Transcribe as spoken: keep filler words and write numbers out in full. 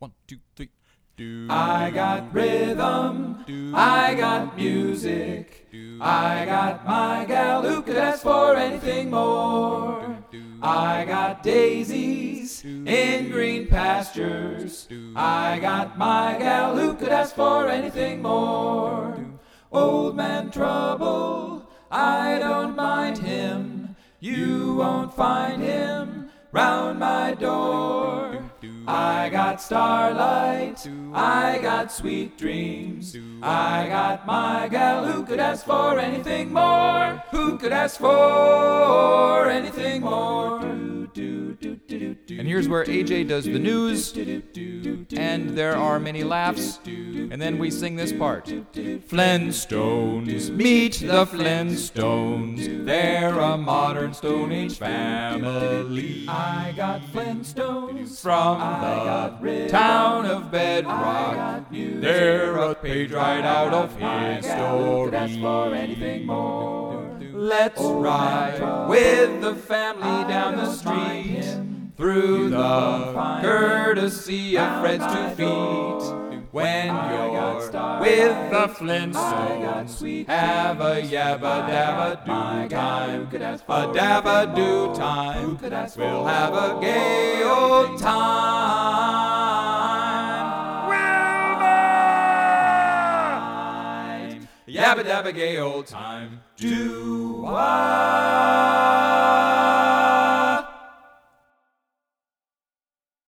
One, two, three. Do, I got rhythm, do, I got music, do, I got my gal who could ask for anything more. I got daisies in green pastures, I got my gal who could ask for anything more. Old man Trouble, I don't mind him, you won't find him round my door. I got starlight, I got sweet dreams, I got my gal who could ask for anything more, who could ask for anything more. And here's where A J does the news, and there are many laughs, and then we sing this part. Flintstones, meet the Flintstones, they're a modern Stone Age family. I got Flintstones From I got the rhythm, town of I Bedrock, got music, they're a page right out of my his gal who could ask for story. anything more. Let's Old ride man with the family I down the don't mind street, him, through you the won't find courtesy of round Fred's my two door. feet. When I got you're starlight, with the I got Flintstones, sweet have a dreams, yabba I dabba got my do gal who time, could ask a for dabba anything do more, time. who could ask We'll for have a gay old anything time. Wilma! Yabba dabba gay old time. Do I?